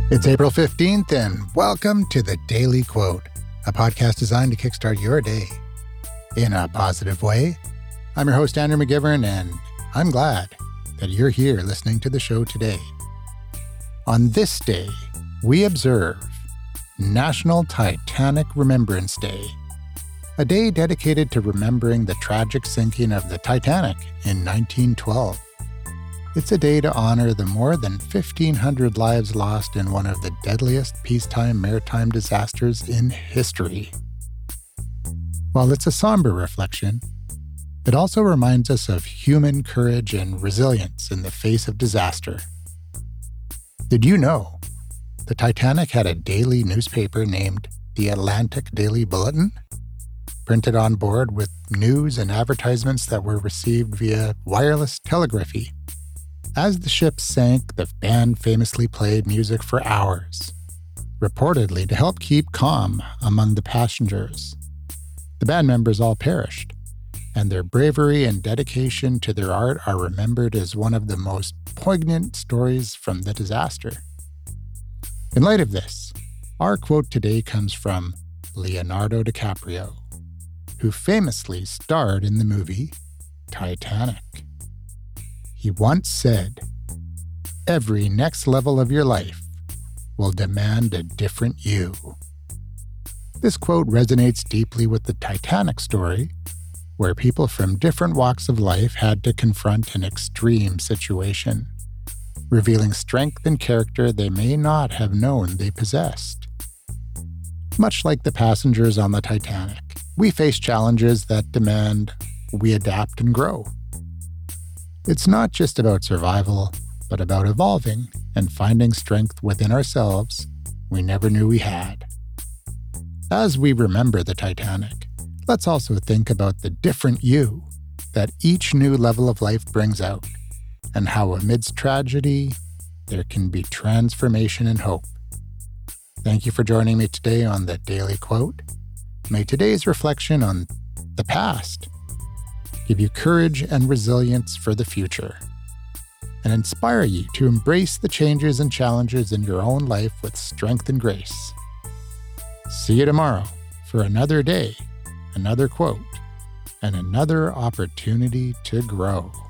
It's April 15th, and welcome to the Daily Quote, a podcast designed to kickstart your day in a positive way. I'm your host, Andrew McGivern, and I'm glad that you're here listening to the show today. On this day, we observe National Titanic Remembrance Day, a day dedicated to remembering the tragic sinking of the Titanic in 1912. It's a day to honor the more than 1,500 lives lost in one of the deadliest peacetime maritime disasters in history. While it's a somber reflection, it also reminds us of human courage and resilience in the face of disaster. Did you know the Titanic had a daily newspaper named the Atlantic Daily Bulletin, printed on board with news and advertisements that were received via wireless telegraphy? As the ship sank, the band famously played music for hours, reportedly to help keep calm among the passengers. The band members all perished, and their bravery and dedication to their art are remembered as one of the most poignant stories from the disaster. In light of this, our quote today comes from Leonardo DiCaprio, who famously starred in the movie Titanic. He once said, "Every next level of your life will demand a different you." This quote resonates deeply with the Titanic story, where people from different walks of life had to confront an extreme situation, revealing strength and character they may not have known they possessed. Much like the passengers on the Titanic, we face challenges that demand we adapt and grow. It's not just about survival, but about evolving and finding strength within ourselves we never knew we had. As we remember the Titanic, let's also think about the different you that each new level of life brings out, and how amidst tragedy, there can be transformation and hope. Thank you for joining me today on the Daily Quote. May today's reflection on the past give you courage and resilience for the future, and inspire you to embrace the changes and challenges in your own life with strength and grace. See you tomorrow for another day, another quote, and another opportunity to grow.